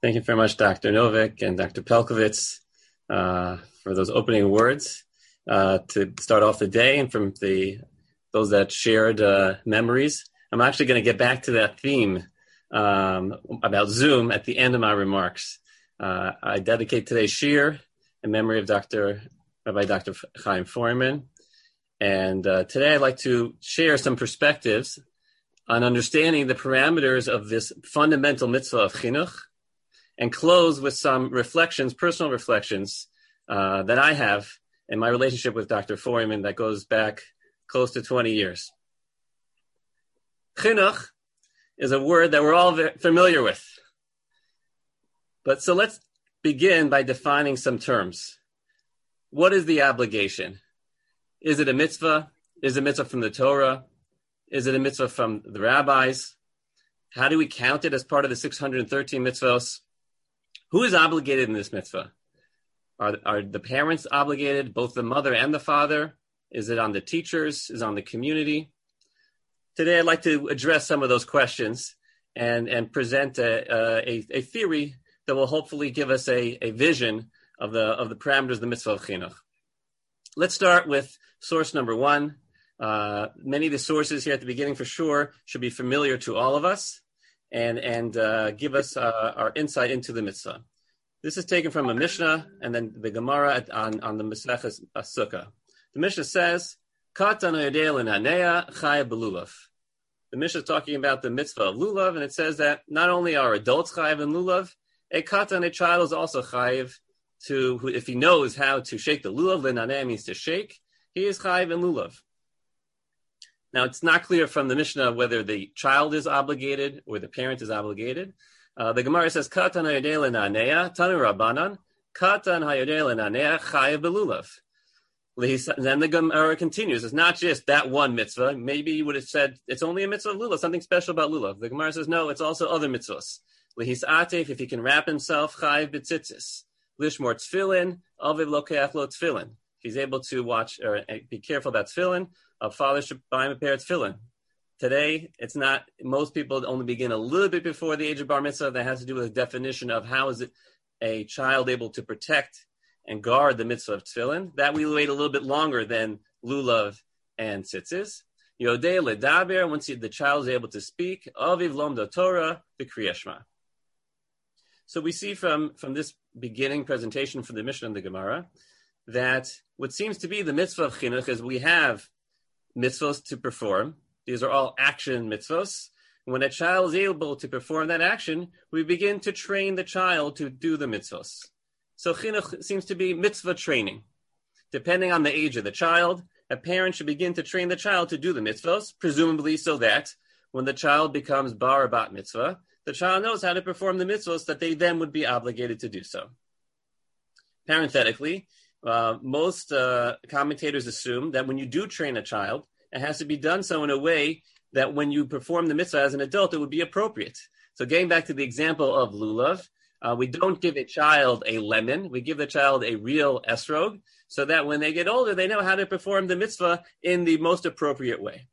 Thank you very much, Dr. Novick and Dr. Pelkovitz, for those opening words to start off the day, and from those that shared memories. I'm actually going to get back to that theme about Zoom at the end of my remarks. I dedicate today's shir in memory of Rabbi Dr. Chaim Foreman. And today I'd like to share some perspectives on understanding the parameters of this fundamental mitzvah of chinuch, and close with some reflections, personal reflections, that I have in my relationship with Dr. Foreman that goes back close to 20 years. Chinuch is a word that we're all familiar with. But so let's begin by defining some terms. What is the obligation? Is it a mitzvah? Is it a mitzvah from the Torah? Is it a mitzvah from the rabbis? How do we count it as part of the 613 mitzvahs? Who is obligated in this mitzvah? Are the parents obligated, both the mother and the father? Is it on the teachers? Is it on the community? Today, I'd like to address some of those questions and present a theory that will hopefully give us a vision of the parameters of the mitzvah of chinuch. Let's start with source number one. Many of the sources here at the beginning, for sure, should be familiar to all of us and give us our insight into the mitzvah. This is taken from a Mishnah and then the Gemara on the Maseches Sukkah. The Mishnah says, "Katan hayodeh l'nanea chayav b'lulav." The Mishnah is talking about the mitzvah of lulav, and it says that not only are adults chayav in lulav, a child is also chayav to, if he knows how to shake the lulav. L'nanea means to shake. He is chayav in lulav. Now, it's not clear from the Mishnah whether the child is obligated or the parent is obligated. The Gemara says, "Katan hayodeh l'nanea tanu rabbanan katan hayodeh l'nanea chayav b'lulav." Then the Gemara continues. It's not just that one mitzvah. Maybe you would have said it's only a mitzvah of lulav, something special about lulav. The Gemara says, no, it's also other mitzvahs. Lehis atef, if he can wrap himself, chayiv b'tzitzis. Lishmor tefillin, aviv lokeach lo tefillin. If he's able to watch or be careful about tefillin, a father should buy him a pair of tefillin. Today, it's not. Most people only begin a little bit before the age of bar mitzvah. That has to do with the definition of how is it a child able to protect and guard the mitzvah of tefillin. That we wait a little bit longer than lulav and tzitzis. Yodei ledaber, once the child is able to speak, aviv lomdo Torah, the Kriya Shema. So we see from this beginning presentation from the Mishnah and the Gemara that what seems to be the mitzvah of chinuch is we have mitzvahs to perform. These are all action mitzvahs. When a child is able to perform that action, we begin to train the child to do the mitzvahs. So chinuch seems to be mitzvah training. Depending on the age of the child, a parent should begin to train the child to do the mitzvahs, presumably so that when the child becomes bar or bat mitzvah, the child knows how to perform the mitzvahs that they then would be obligated to do so. Parenthetically, most commentators assume that when you do train a child, it has to be done so in a way that when you perform the mitzvah as an adult, it would be appropriate. So getting back to the example of lulav, we don't give a child a lemon. We give the child a real esrog so that when they get older, they know how to perform the mitzvah in the most appropriate way.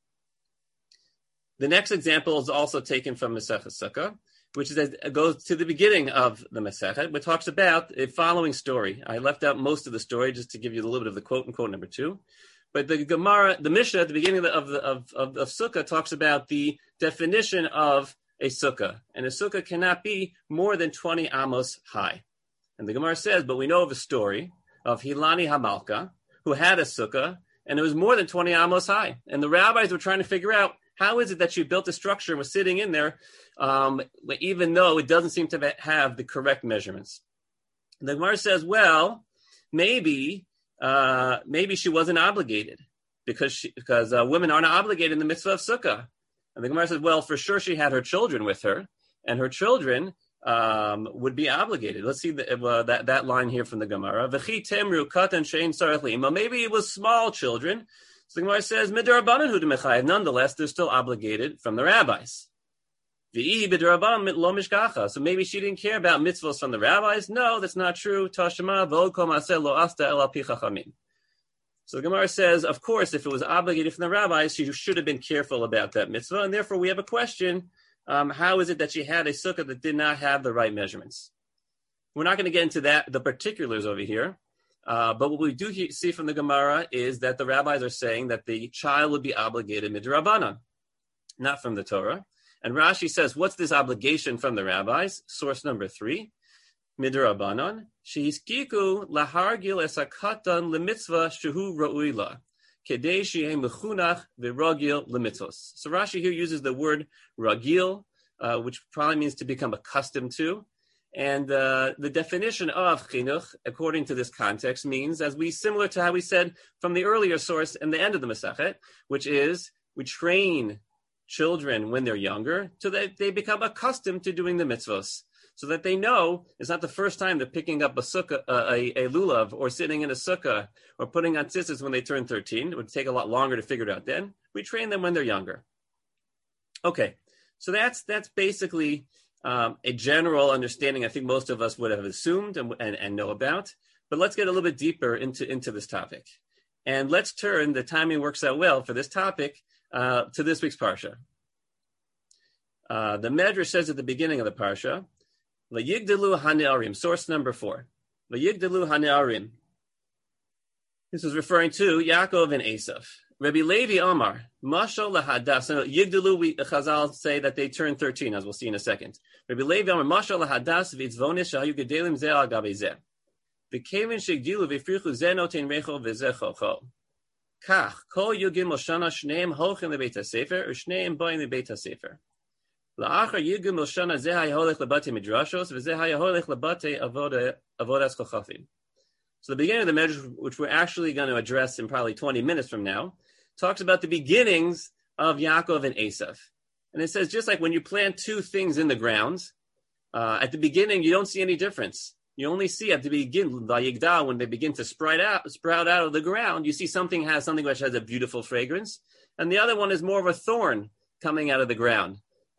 The next example is also taken from Maseches Sukkah, which goes to the beginning of the Masechet, which talks about a following story. I left out most of the story just to give you a little bit of the quote and quote number 2. But the Gemara, the Mishnah at the beginning of Sukkah talks about the definition of a sukkah, and a sukkah cannot be more than 20 amos high. And the Gemara says, but we know of a story of Hilani Hamalka, who had a sukkah, and it was more than 20 amos high. And the rabbis were trying to figure out, how is it that she built a structure and was sitting in there, even though it doesn't seem to have the correct measurements? And the Gemara says, well, maybe she wasn't obligated, because women aren't obligated in the mitzvah of sukkah. And the Gemara says, well, for sure she had her children with her, and her children would be obligated. Let's see that line here from the Gemara. V'chi temru katan shein tzarich li'ima. Maybe it was small children. So the Gemara says, mid'Rabbanan hu d'mechayev. Nonetheless, they're still obligated from the rabbis. V'ihi b'Rabbanan lo mishkacha. So maybe she didn't care about mitzvahs from the rabbis. No, that's not true. Tashema v'od kol ma'aseh lo asta el al pi chachamim. So the Gemara says, of course, if it was obligated from the rabbis, she should have been careful about that mitzvah. And therefore, we have a question. How is it that she had a sukkah that did not have the right measurements? We're not going to get into the particulars over here. But what we do see from the Gemara is that the rabbis are saying that the child would be obligated midrabanan, not from the Torah. And Rashi says, what's this obligation from the rabbis? Source number 3, midrabanan, shehiskiku lahargil esakatan lemitzvah shehu ra'uila, kedei shehei mechunach v'ragil lemitzvos. So Rashi here uses the word ragil, which probably means to become accustomed to. And the definition of chinuch, according to this context, means, similar to how we said from the earlier source and the end of the Masechet, which is we train children when they're younger so that they become accustomed to doing the mitzvos, so that they know it's not the first time they're picking up a sukkah, a lulav, or sitting in a sukkah, or putting on tzitzis when they turn 13. It would take a lot longer to figure it out then. We train them when they're younger. Okay, so that's basically a general understanding I think most of us would have assumed and know about. But let's get a little bit deeper into this topic. And let's turn, the timing works out well for this topic, to this week's Parsha. The Medrash says at the beginning of the Parsha, Vayigdalu hane'arim, source number 4. Vayigdalu hane'arim. This is referring to Yaakov and Esav. Rabbi Levi Amar, Mashal lahadas. Yigdalu, Chazal say that they turn 13, as we'll see in a second. Rabbi Levi Amar, Mashal lahadas v'itzvonis shayu gedelim zeh al gabe zeh. V'kevin shegdilu v'frichu zeh noten recho v'zeh chocho. Kach, kol yugim Moshana shneim hochin lebeit hasefer, or shneim boim lebeit hasefer. La'achar yugim Moshana zeh hayaholech lebate midrashos, v'zeh hayaholech lebate avodas chochafim. So the beginning of the Medrash, which we're actually going to address in probably 20 minutes from now, talks about the beginnings of Yaakov and Esav. And it says, just like when you plant two things in the ground, at the beginning, you don't see any difference. You only see at the beginning, when they begin to sprout out of the ground, you see something which has a beautiful fragrance, and the other one is more of a thorn coming out of the ground.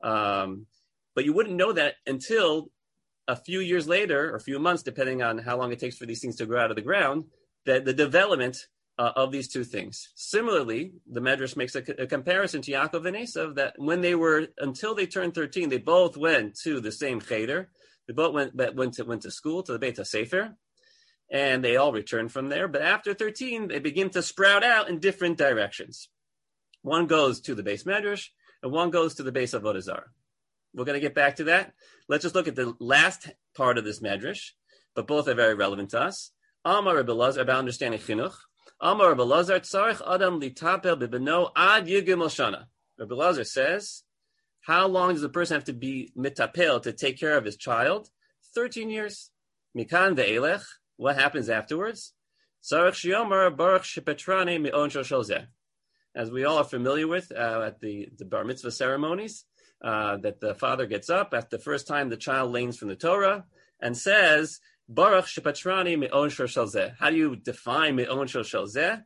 But you wouldn't know that until a few years later, or a few months, depending on how long it takes for these things to grow out of the ground, that the development of these two things. Similarly, the Medrash makes a comparison to Yaakov and Esav, that until they turned 13, they both went to the same cheder. They both went to school, to the Beit HaSefer, and they all returned from there. But after 13, they begin to sprout out in different directions. One goes to the Beis Medrash, and one goes to the Beis Avodah Zarah. We're going to get back to that. Let's just look at the last part of this Medrash, but both are very relevant to us. Amar Rebbe Lazar, about understanding chinuch. Amar Rebbe Lazar, tzarich adam litapel bibeno ad yigim shana. Rebbe Lazar says, how long does a person have to be mitapel to take care of his child? 13 years. Mikan ve'elech. What happens afterwards? Tzarich shiomar baruch shepetrani mi'on shel zeh. As we all are familiar with at the bar mitzvah ceremonies, that the father gets up at the first time the child learns from the Torah and says, Baruch shepatrani me'on shel zeh. How do you define me'on shel zeh?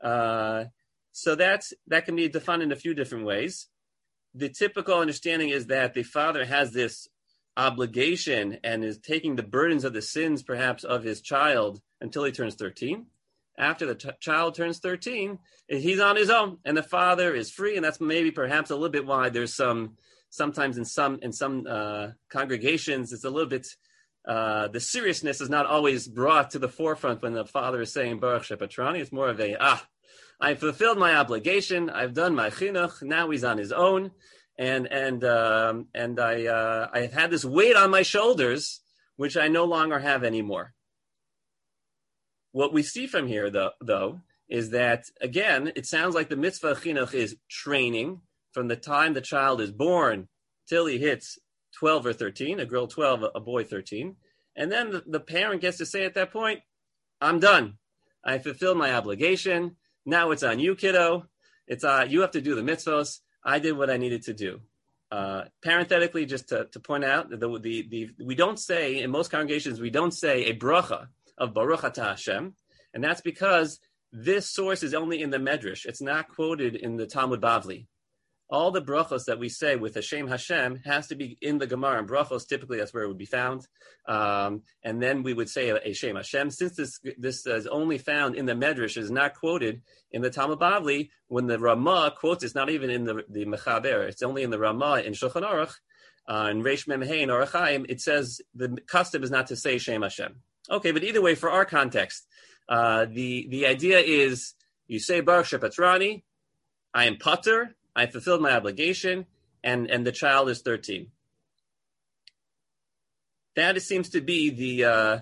So that can be defined in a few different ways. The typical understanding is that the father has this obligation and is taking the burdens of the sins, perhaps, of his child until he turns 13. After the child turns 13, he's on his own, and the father is free, and that's maybe perhaps a little bit why there's sometimes in some congregations, it's a little bit, the seriousness is not always brought to the forefront when the father is saying Baruch shepatrani. It's more of I fulfilled my obligation, I've done my chinuch, now he's on his own, and I have had this weight on my shoulders, which I no longer have anymore. What we see from here, though, is that, again, it sounds like the mitzvah chinuch is training from the time the child is born till he hits 12 or 13, a girl 12, a boy 13. And then the parent gets to say at that point, I'm done. I fulfilled my obligation. Now it's on you, kiddo. It's you have to do the mitzvos. I did what I needed to do. Parenthetically, just to point out, we don't say, in most congregations, we don't say a bracha of Baruch Atah Hashem, and that's because this source is only in the Medrash. It's not quoted in the Talmud Bavli. All the brachos that we say with Hashem Hashem has to be in the Gemara, and brachos, typically that's where it would be found. And then we would say Hashem Hashem. Since this is only found in the Medrash, is not quoted in the Talmud Bavli, when the Ramah quotes, it's not even in the Mechaber, it's only in the Ramah in Shulchan Aruch. in Reish Mem Hey in Orach Chaim, it says the custom is not to say Shem Hashem. Okay, but either way, for our context, the idea is you say Baruch Shepatrani, I am patur, I fulfilled my obligation, and the child is 13. That seems to be the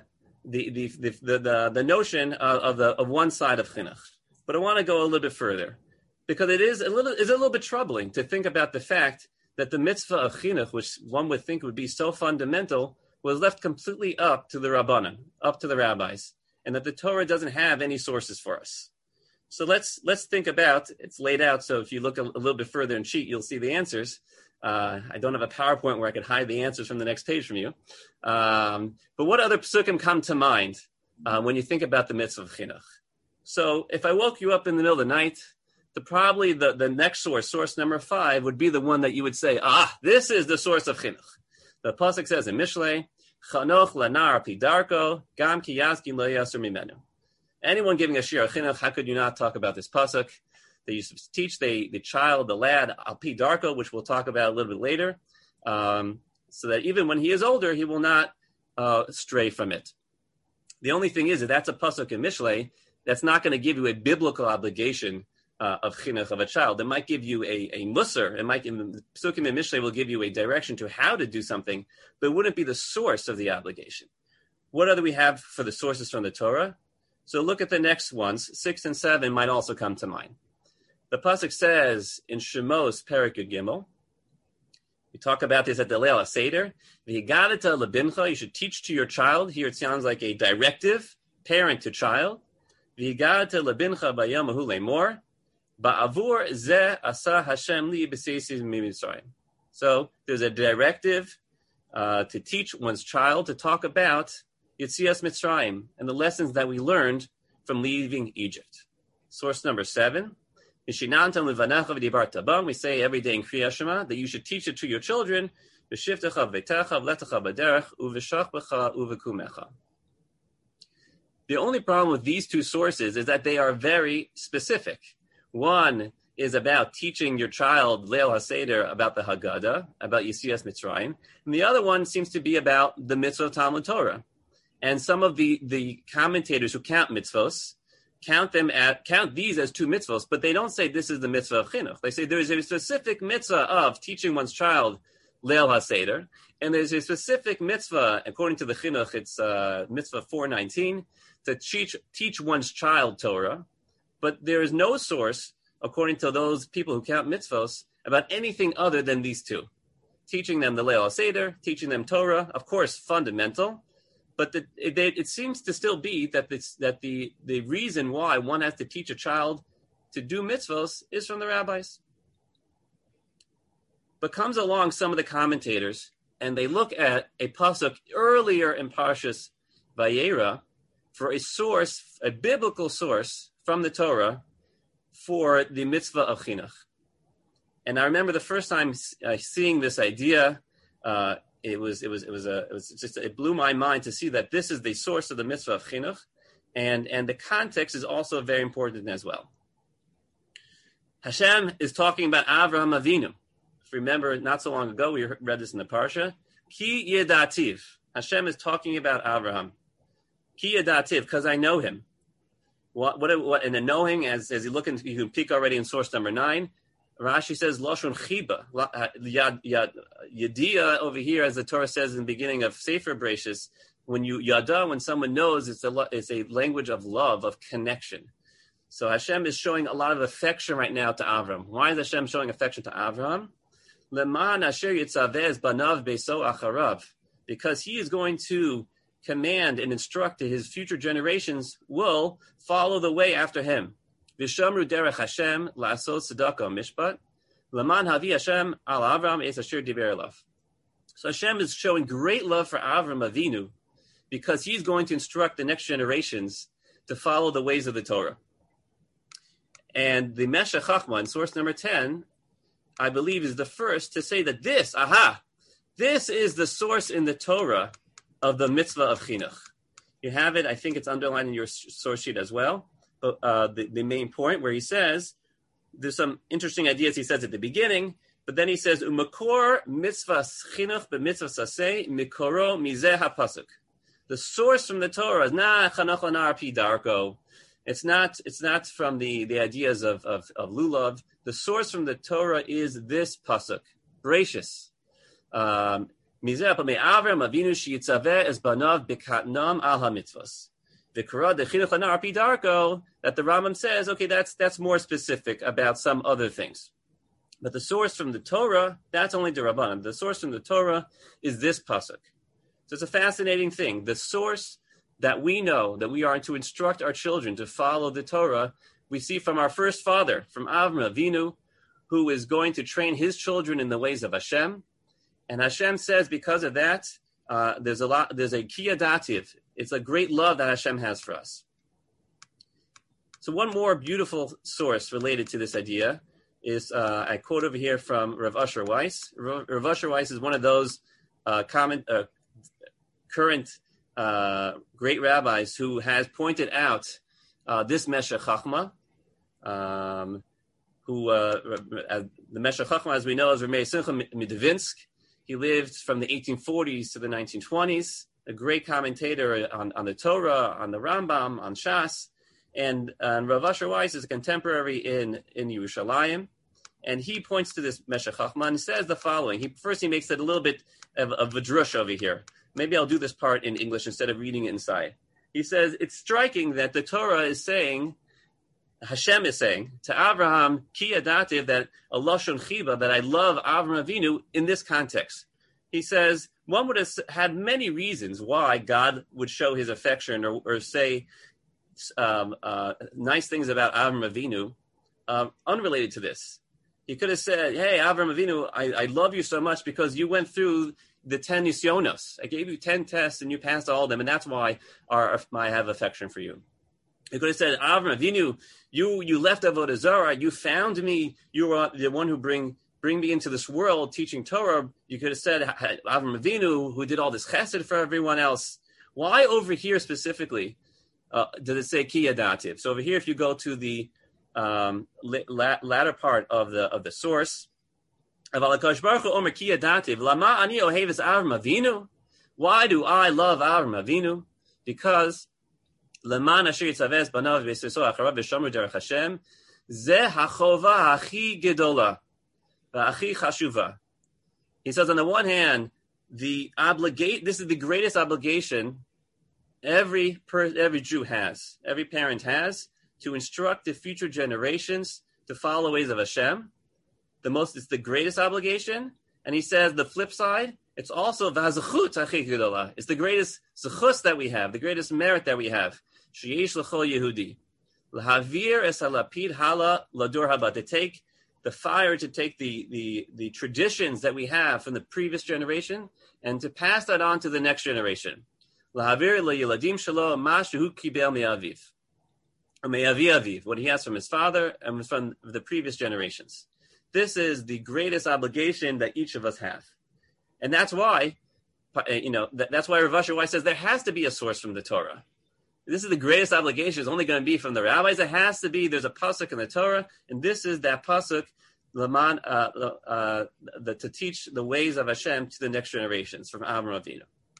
notion of one side of chinuch. But I want to go a little bit further, because it is a little bit troubling to think about the fact that the mitzvah of chinuch, which one would think would be so fundamental, was left completely up to the rabbanan, up to the rabbis, and that the Torah doesn't have any sources for us. So let's think about, it's laid out, so if you look a little bit further and cheat, you'll see the answers. I don't have a PowerPoint where I could hide the answers from the next page from you. But what other psukim come to mind when you think about the mitzvah of chinuch? So if I woke you up in the middle of the night, probably the next source number 5, would be the one that you would say, this is the source of chinuch. The pasuk says in Mishlei, Chanoch lanar pidarko, gam ki yazkin lo yasur mimenu. Anyone giving a shir chinuch, how could you not talk about this pasuk? They used to teach the child, the lad, al pi darko, which we'll talk about a little bit later, so that even when he is older, he will not stray from it. The only thing is that that's a pasuk in Mishlei that's not going to give you a biblical obligation of chinuch of a child. It might give you a musar. The psukim in Mishlei will give you a direction to how to do something, but it wouldn't be the source of the obligation. What other we have for the sources from the Torah? So look at the next ones. 6 and 7 might also come to mind. The pasuk says in Shemos Perek Yud Gimel, we talk about this at the Leil HaSeder, V'higadeta lebincha, you should teach to your child. Here it sounds like a directive, parent to child. V'higadeta lebincha bayom ahu lemor, ba'avur zeh asa Hashem li b'seisis mimitzrayim. So there's a directive to teach one's child to talk about Yetzias Mitzrayim and the lessons that we learned from leaving Egypt. Source number 7. We say every day in Kriya Shema that you should teach it to your children. The only problem with these two sources is that they are very specific. One is about teaching your child Leil HaSeder about the Haggadah, about Yetzias Mitzrayim, and the other one seems to be about the mitzvah of Talmud Torah. And some of the commentators who count mitzvos count these as 2 mitzvos, but they don't say this is the mitzvah of chinuch. They say there is a specific mitzvah of teaching one's child Leil HaSeder, and there's a specific mitzvah, according to the chinuch, it's mitzvah 419, to teach one's child Torah, but there is no source, according to those people who count mitzvos, about anything other than these 2. Teaching them the Leil HaSeder, teaching them Torah, of course, fundamental, but it seems to still be that the reason why one has to teach a child to do mitzvos is from the rabbis. But comes along some of the commentators, and they look at a pasuk earlier in Parshas Vayera for a source, a biblical source from the Torah for the mitzvah of chinuch. And I remember the first time seeing this idea. It blew my mind to see that this is the source of the mitzvah of chinuch, and the context is also very important as well. Hashem is talking about Avraham Avinu. If you remember, not so long ago, we read this in the Parsha. Ki yedativ. Hashem is talking about Avraham. Ki yedativ, because I know him. What? And the knowing, as you look into, you can peek already in source number 9. Rashi says Lashon Chiba, Yadiya over here, as the Torah says in the beginning of Sefer Bereshis, when someone knows, it's a language of love, of connection. So Hashem is showing a lot of affection right now to Avram. Why is Hashem showing affection to Avram? Leman asher yitzaveh banav beso acharav, because he is going to command and instruct to his future generations will follow the way after him. V'shamru derech Hashem la'asot tzedakah mishpat, leman havi Hashem al Avram es asher diber elav. So Hashem is showing great love for Avram Avinu because he's going to instruct the next generations to follow the ways of the Torah. And the Meshech Chachma, in source number 10, I believe is the first to say that this is the source in the Torah of the mitzvah of chinuch. You have it, I think it's underlined in your source sheet as well. But the main point where he says, there's some interesting ideas he says at the beginning. But then he says, "Umakor mitzvahs chinuch b'mitzvah saseh mikoro mizeh hapasuk." The source from the Torah is not chanach lanar pi darko. It's not from the ideas of lulav. The source from the Torah is this pasuk, Bereshis. Mizeh me Avram Avinu sheyitzaveh es banav b'katnam al hamitzvos. V'kara dechinuch lanar pi darko. That the Rambam says, okay, that's more specific about some other things. But the source from the Torah, that's only the Rabbanim. The source from the Torah is this pasuk. So it's a fascinating thing. The source that we know that we are to instruct our children to follow the Torah, we see from our first father, from Avram Avinu, who is going to train his children in the ways of Hashem. And Hashem says, because of that, there's a kiyah dativ. It's a great love that Hashem has for us. So one more beautiful source related to this idea is, I quote over here from Rav Asher Weiss. Rav Asher Weiss is one of those current great rabbis who has pointed out this Meshech Chachma, the Meshech Chachma, as we know, is Ramei Simcha Midvinsk. He lived from the 1840s to the 1920s, a great commentator on the Torah, on the Rambam, on Shas. And Rav Asher Weiss is a contemporary in Yerushalayim. And he points to this Meshech Chachma and says the following. He makes it a little bit of a drush over here. Maybe I'll do this part in English instead of reading it inside. He says, it's striking that the Torah is saying, Hashem is saying to Abraham, ki adativ, that a lashon chiba, that I love Avram Avinu in this context. He says, one would have had many reasons why God would show his affection or say nice things about Avram Avinu, unrelated to this. He could have said, hey, Avram Avinu, I love you so much because you went through the 10 nisyonos. I gave you 10 tests and you passed all of them, and that's why I have affection for you. He could have said, Avram Avinu, you left Avodah Zarah, you found me, you were the one who bring me into this world teaching Torah. You could have said, Avram Avinu, who did all this chesed for everyone else. Why over here specifically does it say ki yadativ? So over here, if you go to the latter part of the source, why do I love Avram Avinu? Because למען אשר יצווה בניו ויששו אחריו ושמרו דרך השם, זה החובה הכי גדולה והכי חשובה. He says, on the one hand, this is the greatest obligation every Jew has, every parent has, to instruct the future generations to follow ways of Hashem. It's the greatest obligation. And he says the flip side, it's also v'hazachut hachi gedola. It's the greatest zechus that we have, the greatest merit that we have. Sheyesh l'chol Yehudi. L'havir es halapid hala lador haba. To take the fire, to take the traditions that we have from the previous generation and to pass that on to the next generation. L'havir le'yeladim shelo ma shehu kibel me'aviv. Me'avi aviv, what he has from his father and from the previous generations. This is the greatest obligation that each of us have. And that's why, that's why Rav Asher Weiss says there has to be a source from the Torah. This is the greatest obligation. It's only going to be from the rabbis. It has to be. There's a pasuk in the Torah, and this is that pasuk, to teach the ways of Hashem to the next generations from Avram Avinu.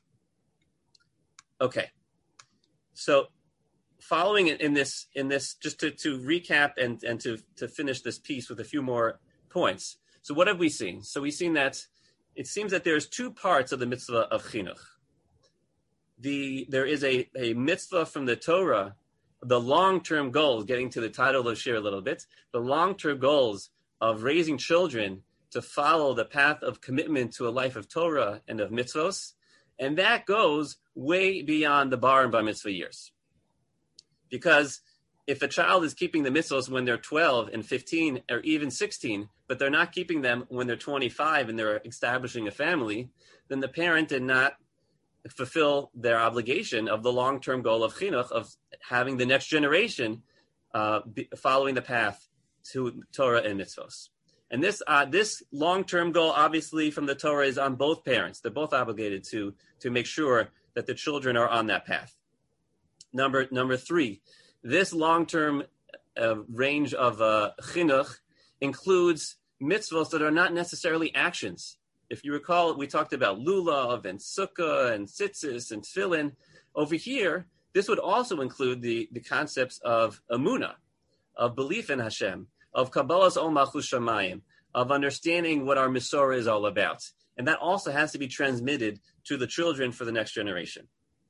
Okay, so following in this, just to recap and to finish this piece with a few more points. So what have we seen? So we've seen that it seems that there's two parts of the mitzvah of chinuch. There is a mitzvah from the Torah, the long-term goals, getting to the title of Shir a little bit, the long-term goals of raising children to follow the path of commitment to a life of Torah and of mitzvos, and that goes way beyond the bar and bar mitzvah years. Because if a child is keeping the mitzvos when they're 12 and 15 or even 16, but they're not keeping them when they're 25 and they're establishing a family, then the parent did not fulfill their obligation of the long-term goal of chinuch, of having the next generation following the path to Torah and mitzvos. And this long-term goal, obviously, from the Torah is on both parents. They're both obligated to make sure that the children are on that path. Number three, this long-term range of chinuch includes mitzvahs that are not necessarily actions. If you recall, we talked about lulav and sukkah and tzitzis and tefillin. Over here, this would also include the concepts of emunah, of belief in Hashem, of kabbalas ol malchus shamayim, of understanding what our Masorah is all about. And that also has to be transmitted to the children for the next generation.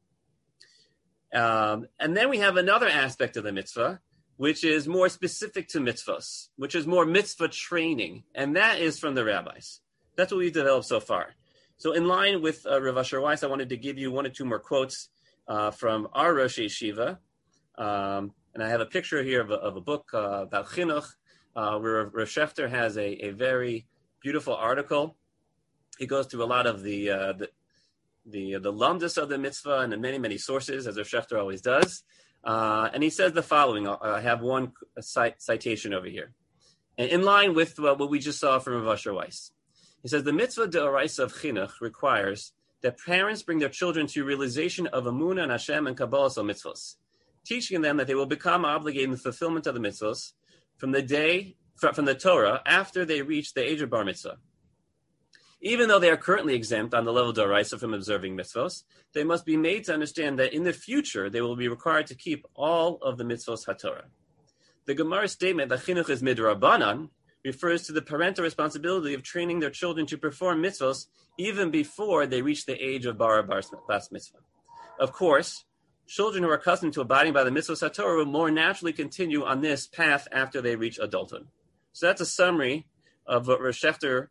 And then we have another aspect of the mitzvah, which is more specific to mitzvahs, which is more mitzvah training. And that is from the rabbis. That's what we've developed so far. So in line with Rav Asher Weiss, I wanted to give you one or two more quotes from our Rosh Yeshiva. And I have a picture here of a book about chinuch, where Rav Schechter has a very beautiful article. He goes through a lot of the lumdus of the mitzvah and the many, many sources, as Rav Schechter always does. And he says the following. I have one citation over here. And in line with what we just saw from Rav Asher Weiss. He says, the mitzvah d'oraisa of chinuch requires that parents bring their children to realization of emunah and Hashem and kabbalas mitzvos, teaching them that they will become obligated in the fulfillment of the mitzvos from the Torah after they reach the age of bar mitzvah. Even though they are currently exempt on the level d'oraisa from observing mitzvos, they must be made to understand that in the future they will be required to keep all of the mitzvos haTorah. The Gemara statement that chinuch is midrabanan refers to the parental responsibility of training their children to perform mitzvos even before they reach the age of bas mitzvah. Of course, children who are accustomed to abiding by the mitzvos haTorah will more naturally continue on this path after they reach adulthood. So that's a summary of what Rav Schechter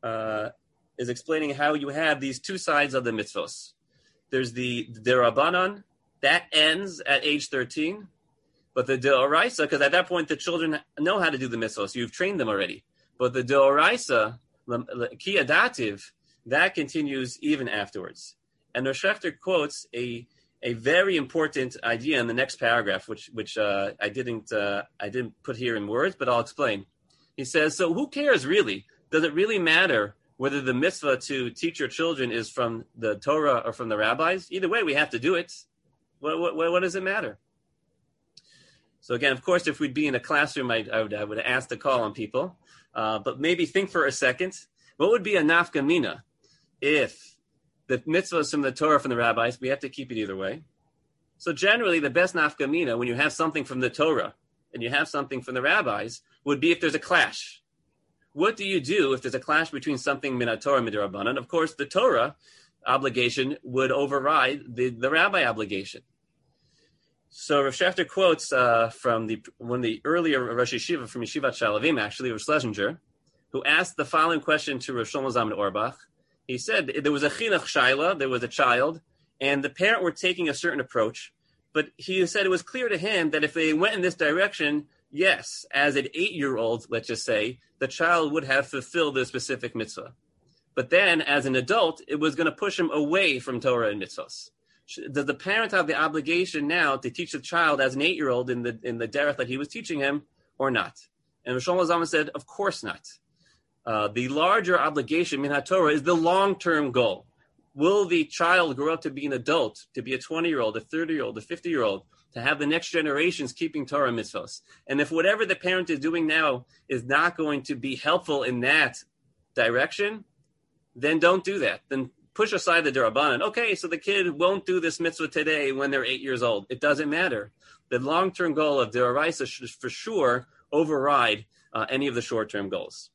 is explaining, how you have these two sides of the mitzvos. There's the derabanan, that ends at age 13. But the deoraisa, because at that point the children know how to do the mitzvahs, so you've trained them already. But the deoraisa, ki adativ, that continues even afterwards. And Rav Schechter quotes a very important idea in the next paragraph, which I didn't put here in words, but I'll explain. He says, so who cares really? Does it really matter whether the mitzvah to teach your children is from the Torah or from the rabbis? Either way, we have to do it. What does it matter? So again, of course, if we'd be in a classroom, I would ask to call on people. But maybe think for a second, what would be a nafka mina if the mitzvah is from the Torah, from the rabbis? We have to keep it either way. So generally, the best nafka mina, when you have something from the Torah and you have something from the rabbis, would be if there's a clash. What do you do if there's a clash between something min Torah and midrabanan? Of course, the Torah obligation would override the rabbi obligation. So Rav Schechter quotes from one of the earlier Rosh Yeshiva from Yeshivat Shalavim, actually, Rav Schlesinger, who asked the following question to Rav Shlomo Zalman Auerbach. He said there was a chinuch shaila, there was a child, and the parent were taking a certain approach, but he said it was clear to him that if they went in this direction, yes, as an 8-year-old, let's just say, the child would have fulfilled the specific mitzvah. But then, as an adult, it was going to push him away from Torah and mitzvahs. Does the parent have the obligation now to teach the child as an 8-year-old in the derech that he was teaching him, or not? And Rosh Shlomo Zalman said, of course not. The larger obligation, min HaTorah, is the long-term goal. Will the child grow up to be an adult, to be a 20-year-old, a 30-year-old, a 50-year-old, to have the next generations keeping Torah mitzvahs? And if whatever the parent is doing now is not going to be helpful in that direction, then don't do that. Then push aside the derabanan. Okay, so the kid won't do this mitzvah today when they're 8 years old. It doesn't matter. The long-term goal of deraisa should for sure override any of the short-term goals.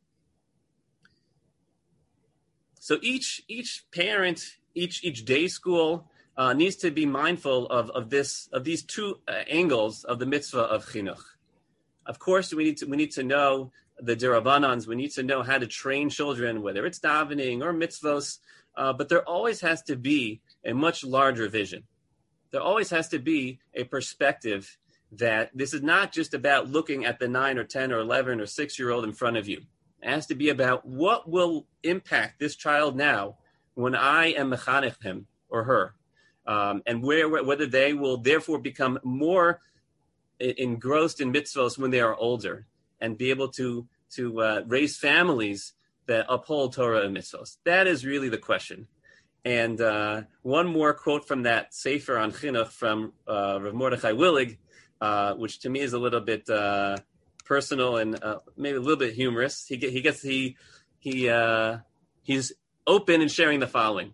So each parent, each day school needs to be mindful of these two angles of the mitzvah of chinuch. Of course, we need to know the derabanans. We need to know how to train children, whether it's davening or mitzvos. But there always has to be a much larger vision. There always has to be a perspective that this is not just about looking at the 9 or 10 or 11 or 6-year-old in front of you. It has to be about what will impact this child now when I am mechanech him or her, and whether they will therefore become more engrossed in mitzvos when they are older and be able to raise families that uphold Torah and mitzvos. That is really the question. And one more quote from that Sefer on Chinuch from Rav Mordechai Willig, which to me is a little bit personal and maybe a little bit humorous. He's open in sharing the following.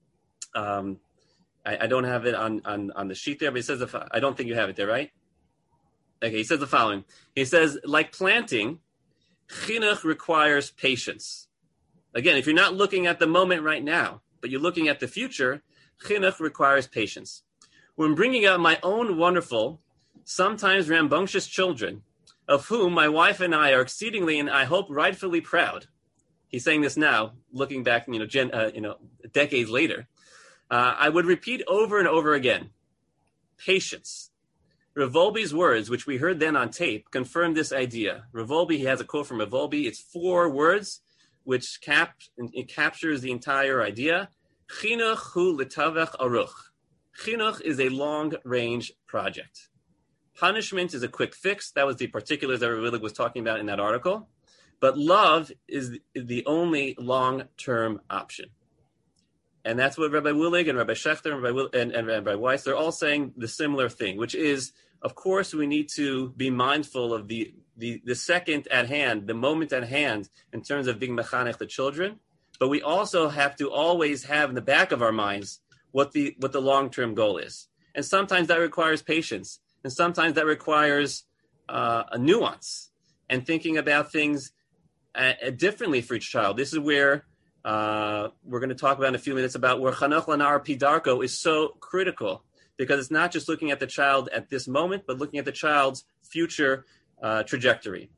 I don't have it on the sheet there, but he says, I don't think you have it there, right? Okay, he says the following. He says, like planting, chinuch requires patience. Again, if you're not looking at the moment right now, but you're looking at the future, chinuch requires patience. When bringing up my own wonderful, sometimes rambunctious children, of whom my wife and I are exceedingly and I hope rightfully proud. He's saying this now, looking back, decades later. I would repeat over and over again, patience. Revolbi's words, which we heard then on tape, confirm this idea. Revolbi, he has a quote from Revolbi. It's 4 words, which captures the entire idea. Chinuch hu l'tavech aruch. Chinuch is a long-range project. Punishment is a quick fix. That was the particulars that Rabbi Willig was talking about in that article. But love is the only long-term option. And that's what Rabbi Willig and Rabbi Schechter and Rabbi Weiss, they're all saying the similar thing, which is, of course, we need to be mindful of the second at hand, the moment at hand, in terms of being mechanech the children. But we also have to always have in the back of our minds what the long-term goal is. And sometimes that requires patience. And sometimes that requires a nuance and thinking about things differently for each child. This is where we're going to talk about in a few minutes about where Chanach Lanar Pidarko is so critical, because it's not just looking at the child at this moment, but looking at the child's future trajectory.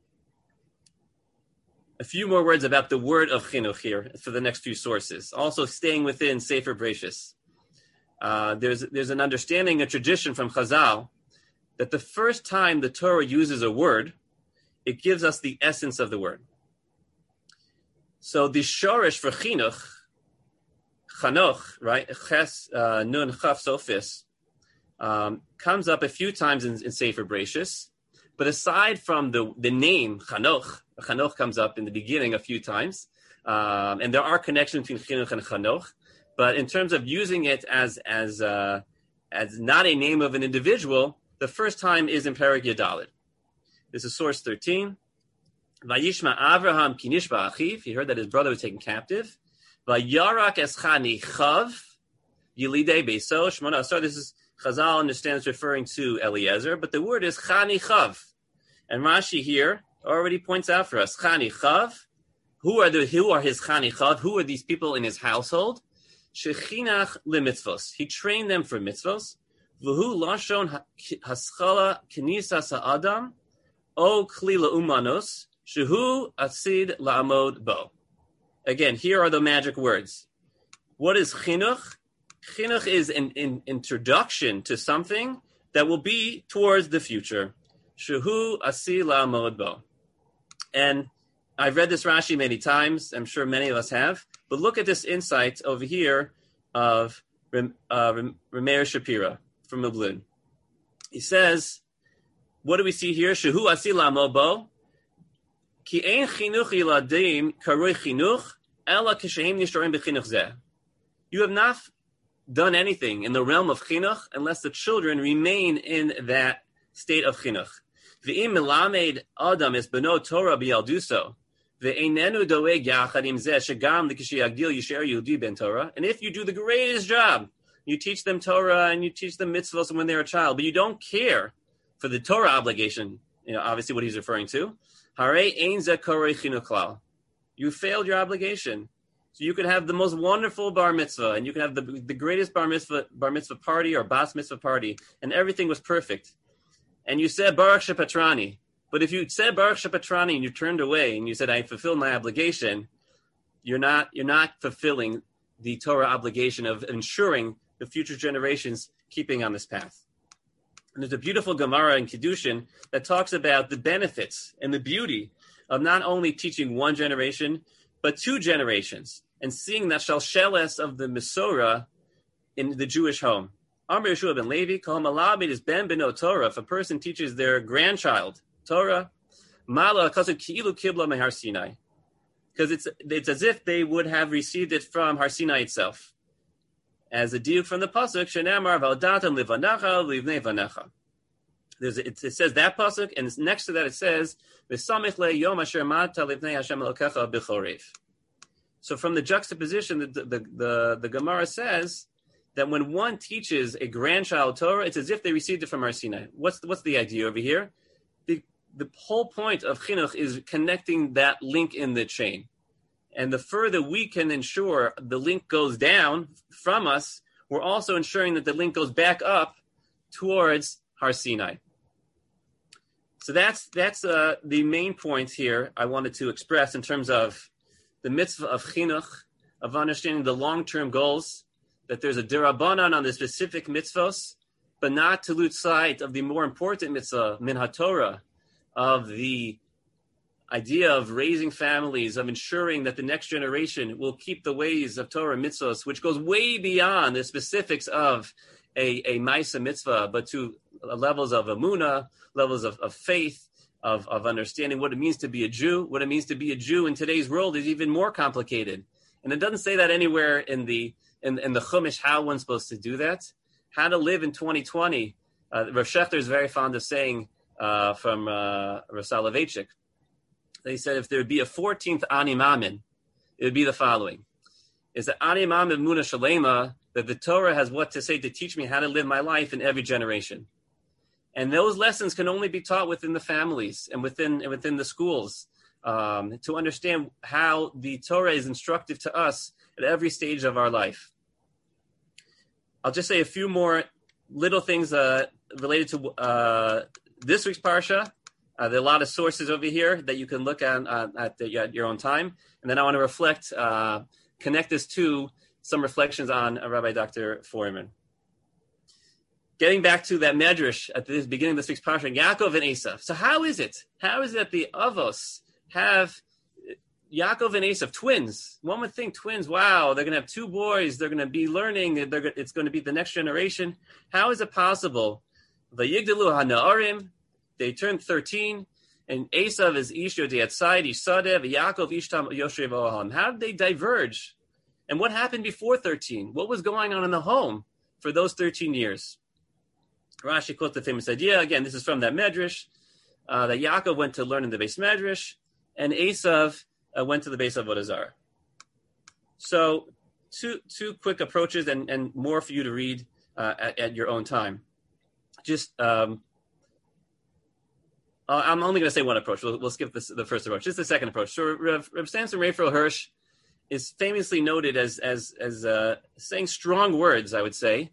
A few more words about the word of chinuch here for the next few sources. Also staying within Sefer Bereshis. There's an understanding, a tradition from Chazal, that the first time the Torah uses a word, it gives us the essence of the word. So the shorish for chinuch, chanoch, right, ches nun chaf sofis, comes up a few times in Sefer Bereshis. But aside from the name chanoch comes up in the beginning a few times, and there are connections between chinuch and chanoch. But in terms of using it as not a name of an individual, the first time is in Perek Yadalit. This is source 13. Vayishma Avraham ki nishba achiv. He heard that his brother was taken captive. Vayarak es chanichav yilidei beiso shmona asar. This is Chazal understands referring to Eliezer, but the word is chanichav. And Rashi here already points out for us chanichav. Who are his chanichav? Who are these people in his household? Shechinach limitzvos. He trained them for mitzvos. V'hu lashon haschala knisas ha'adam o kli la'umanos shehu asid la'amod bo. Again, here are the magic words. What is chinuch? Chinuch is an introduction to something that will be towards the future. Shehu asid la'amod bo. And I've read this Rashi many times. I'm sure many of us have. But look at this insight over here of Rameir Shapira from Lublin. He says, what do we see here? Shehu asid la'amod bo. Ki ein chinuch yiladim karoi chinuch ela kishehem nishtarim b'chinuch zeh. You have not done anything in the realm of chinuch unless the children remain in that state of chinuch. V'im melamed adam es beno Torah b'yalduso. Ve'einenu doeg yachad im zeh shegam l'kishiyagdil yisher Yehudi ben Torah. And if you do the greatest job, you teach them Torah and you teach them mitzvahs when they're a child, but you don't care for the Torah obligation, obviously what he's referring to. Harei ein zeh korei chinuch klal. You failed your obligation. So you could have the most wonderful bar mitzvah, and you can have the greatest bar mitzvah party or bas mitzvah party, and everything was perfect. And you said Baruch Shepatrani. But if you said Baruch Shepatrani and you turned away and you said I fulfilled my obligation, you're not fulfilling the Torah obligation of ensuring the future generations keeping on this path. And there's a beautiful Gemara in Kiddushin that talks about the benefits and the beauty of not only teaching one generation, but 2 generations, and seeing that shalsheles of the Mesorah in the Jewish home. Amr Yeshua ben Levi, kol malabid is ben beno Torah. If a person teaches their grandchild Torah, mala kasud ki'ilu kibla mehar Sinai, because it's as if they would have received it from Har Sinai itself. As a diuk from the pasuk, shenamar v'aldatam livanacha livnei vanecha. It says that pasuk, and next to that it says, "V'samich le'yom asher mata lifnei Hashem Elokecha b'chorev." So from the juxtaposition, the Gemara says that when one teaches a grandchild Torah, it's as if they received it from Har Sinai. What's the idea over here? The whole point of chinuch is connecting that link in the chain. And the further we can ensure the link goes down from us, we're also ensuring that the link goes back up towards Har Sinai. So that's the main point here I wanted to express in terms of the mitzvah of chinuch, of understanding the long-term goals, that there's a derabanan on the specific mitzvos, but not to lose sight of the more important mitzvah, min haTorah, of the idea of raising families, of ensuring that the next generation will keep the ways of Torah mitzvos, which goes way beyond the specifics of a Maisa mitzvah, but to levels of emunah, levels of faith, of understanding what it means to be a Jew. What it means to be a Jew in today's world is even more complicated. And it doesn't say that anywhere in the Chumash how one's supposed to do that. How to live in 2020. Rav Shechter is very fond of saying from Rav Soloveitchik. They said if there would be a 14th Ani Mamin, it would be the following. Is that Ani Mamin Muna Shalema, that the Torah has what to say to teach me how to live my life in every generation. And those lessons can only be taught within the families and within the schools to understand how the Torah is instructive to us at every stage of our life. I'll just say a few more little things related to this week's Parsha. There are a lot of sources over here that you can look at your own time. And then I want to connect this to some reflections on Rabbi Dr. Foreman. Getting back to that medrash at the beginning of this week's Parsha, Yaakov and Esav. So how is it that the Avos have Yaakov and Esav, twins? One would think twins, wow, they're going to have two boys, they're going to be learning, it's going to be the next generation. How is it possible? Vayigdalu hana'arim, they turned 13, and Esav is Ish Yodei Atzai, Ish Sadev, Yaakov Ishtam Yoshev Oham. How did they diverge? And what happened before 13? What was going on in the home for those 13 years? Rashi quotes the famous idea. Again, this is from that medrash, that Yaakov went to learn in the Beis Medrash, and Esav went to the Beis Avodah Zarah. So two quick approaches and more for you to read at your own time. Just I'm only going to say one approach. We'll skip the first approach. Just the second approach. So Rav Samson Raphael Hirsch is famously noted as saying strong words, I would say,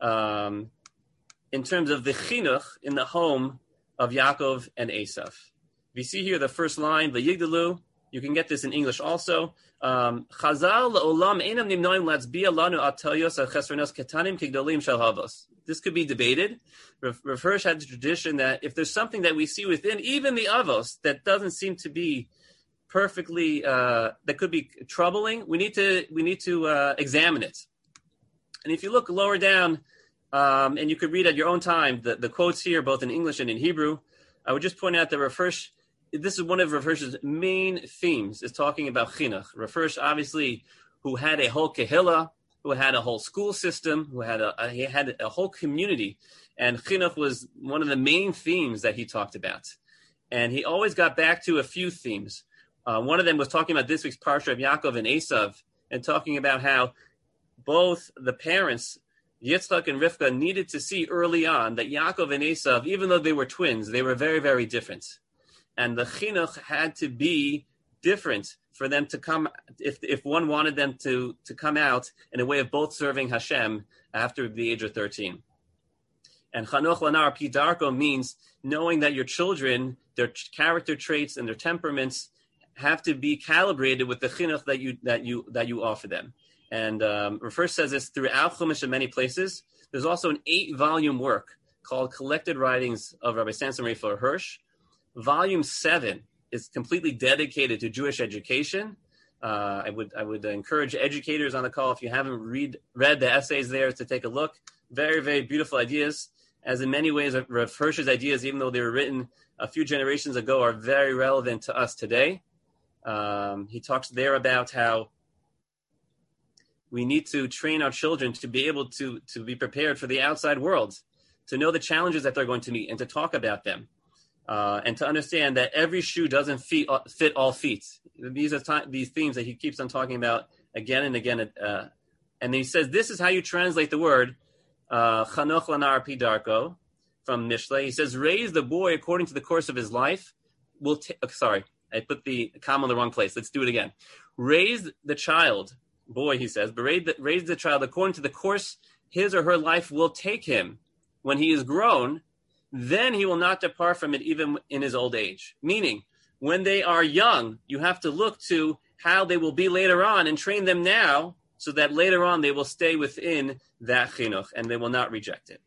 in terms of the chinuch in the home of Yaakov and Esav. We see here the first line, V'yigdalu. You can get this in English also. Chazal le'olam einam nimnoim latzbiya lanu atayos ha'chesronos ketanim kigdolim shel havos. This could be debated. Rav Hirsch had the tradition that if there's something that we see within even the avos that doesn't seem to be perfectly, that could be troubling, we need to examine it. And if you look lower down, and you could read at your own time the quotes here, both in English and in Hebrew, I would just point out that Rav Hirsch, this is one of Rav Hirsch's main themes, is talking about chinuch. Rav Hirsch, obviously, who had a whole kehillah, who had a whole school system, he had a whole community, and chinuch was one of the main themes that he talked about. And he always got back to a few themes. One of them was talking about this week's Parsha of Yaakov and Esav, and talking about how both the parents, Yitzchak and Rivka, needed to see early on that Yaakov and Esav, even though they were twins, they were very, very different. And the chinuch had to be different for them to come, if one wanted them to come out in a way of both serving Hashem after the age of 13. And Chanoch Lanar Pidarko means knowing that your children, their character traits and their temperaments have to be calibrated with the chinuch that you offer them. And Rav Hirsch says this throughout Chumash in many places. There's also an 8-volume work called Collected Writings of Rabbi Samson Raphael Hirsch. Volume 7 is completely dedicated to Jewish education. I would encourage educators on the call, if you haven't read the essays there, to take a look. Very, very beautiful ideas, as in many ways Rav Hirsch's ideas, even though they were written a few generations ago, are very relevant to us today. He talks there about how we need to train our children to be able to be prepared for the outside world, to know the challenges that they're going to meet and to talk about them. And to understand that every shoe doesn't fit all feet. These are these themes that he keeps on talking about again and again. And he says, this is how you translate the word Chanoch lanar pidarko from Mishle. He says, raise the boy according to the course of his life. Sorry, I put the comma in the wrong place. Let's do it again. Raise the child, boy, he says, but raise the child according to the course his or her life will take him. When he is grown, then he will not depart from it even in his old age. Meaning, when they are young, you have to look to how they will be later on and train them now so that later on they will stay within that chinuch and they will not reject it.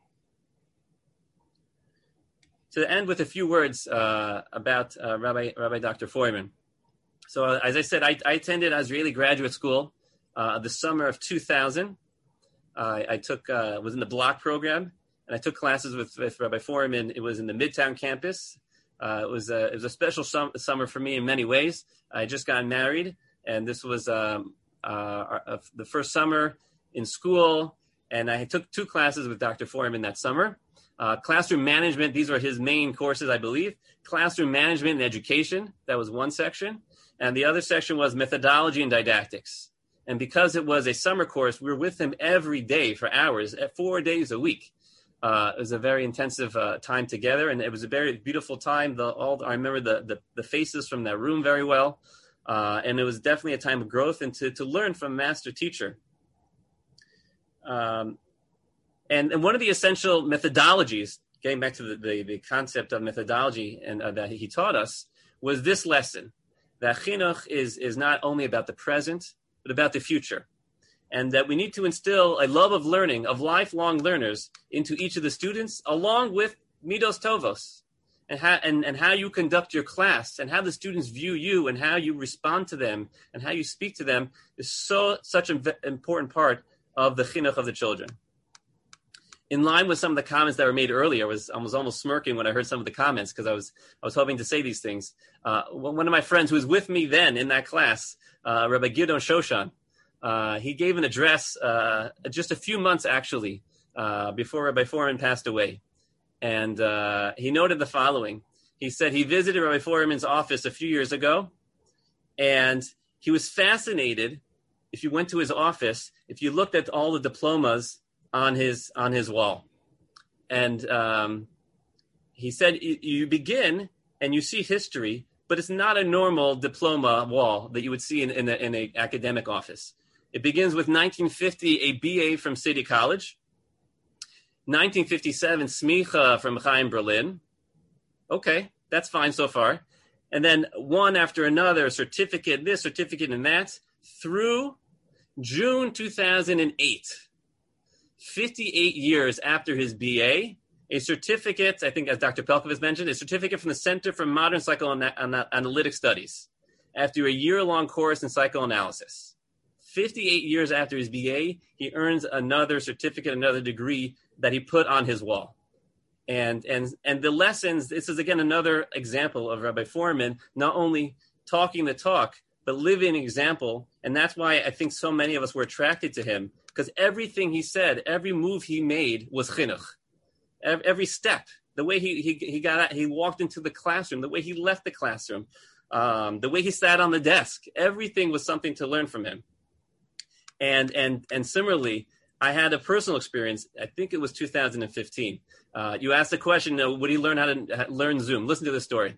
To end with a few words about Rabbi Dr. Foreman. So as I said, I attended Azrieli Graduate School the summer of 2000. I was in the block program, and I took classes with Rabbi Foreman. It was in the Midtown campus. It was a special summer for me in many ways. I just got married, and this was the first summer in school, and I took 2 classes with Dr. Foreman that summer. Classroom management, these were his main courses, I believe. Classroom management and education, that was one section. And the other section was methodology and didactics. And because it was a summer course, we were with him every day for hours, 4 days a week. It was a very intensive time together, and it was a very beautiful time. I remember the faces from that room very well. And it was definitely a time of growth and to learn from a master teacher. And one of the essential methodologies, getting back to the concept of methodology and that he taught us, was this lesson, that chinuch is not only about the present, but about the future. And that we need to instill a love of learning, of lifelong learners, into each of the students, along with midos tovos, and how you conduct your class, and how the students view you, and how you respond to them, and how you speak to them is such an important part of the chinuch of the children. In line with some of the comments that were made earlier, I was almost smirking when I heard some of the comments because I was hoping to say these things. One of my friends who was with me then in that class, Rabbi Gideon Shoshan, he gave an address just a few months actually before Rabbi Foreman passed away. And he noted the following. He said he visited Rabbi Foreman's office a few years ago, and he was fascinated. If you went to his office, if you looked at all the diplomas on his wall. And he said, you begin and you see history, but it's not a normal diploma wall that you would see in an academic office. It begins with 1950, a BA from City College. 1957, Smicha from Chaim Berlin. Okay, that's fine so far. And then one after another, certificate this, certificate and that, through June 2008. 58 years after his BA, a certificate, I think as Dr. Pelkovitz mentioned, a certificate from the Center for Modern Psychoanalytic Studies after a year-long course in psychoanalysis. 58 years after his BA, he earns another certificate, another degree that he put on his wall. And the lessons, this is again another example of Rabbi Foreman, not only talking the talk, but living an example. And that's why I think so many of us were attracted to him, because everything he said, every move he made was chinuch. Every step, the way he got out, he walked into the classroom, the way he left the classroom, the way he sat on the desk, everything was something to learn from him. And similarly, I had a personal experience. I think it was 2015. You asked the question, would he learn how to learn Zoom? Listen to this story.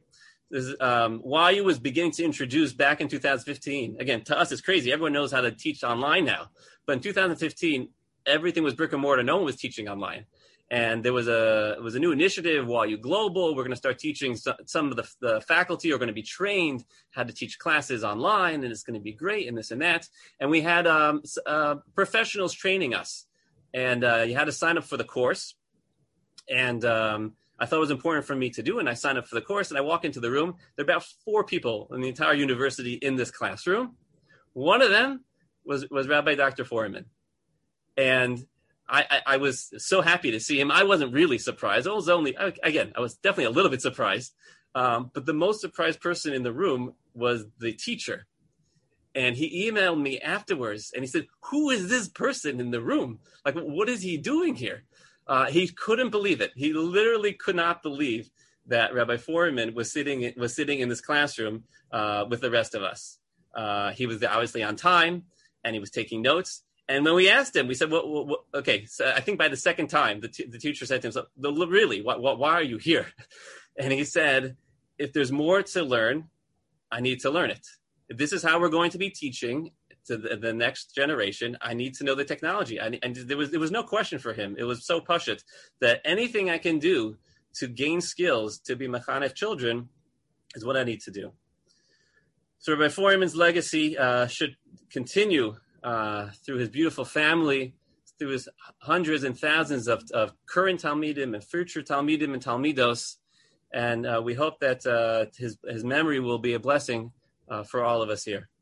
YU was beginning to introduce back in 2015. Again, to us, it's crazy. Everyone knows how to teach online now. But in 2015, everything was brick and mortar. No one was teaching online. And there was a new initiative, YU Global. We're going to start teaching some of the faculty are going to be trained how to teach classes online, and it's going to be great, and this and that. And we had professionals training us. And you had to sign up for the course. And I thought it was important for me to do, and I signed up for the course, and I walk into the room. There are about 4 people in the entire university in this classroom. One of them was Rabbi Dr. Foreman. And I was so happy to see him. I wasn't really surprised. I was definitely a little bit surprised. But the most surprised person in the room was the teacher. And he emailed me afterwards, and he said, who is this person in the room? Like, what is he doing here? He couldn't believe it. He literally could not believe that Rabbi Foreman was sitting in this classroom with the rest of us. He was obviously on time, and he was taking notes. And when we asked him, we said, well, okay, so I think by the second time, the teacher said to him, so, really, why are you here? And he said, if there's more to learn, I need to learn it. If this is how we're going to be teaching to the next generation, I need to know the technology. And there was no question for him. It was so pashut that anything I can do to gain skills to be mechanech children is what I need to do. So Rabbi Foreman's legacy should continue through his beautiful family, through his hundreds and thousands of current Talmidim and future Talmidim and Talmidos. And we hope that his memory will be a blessing for all of us here.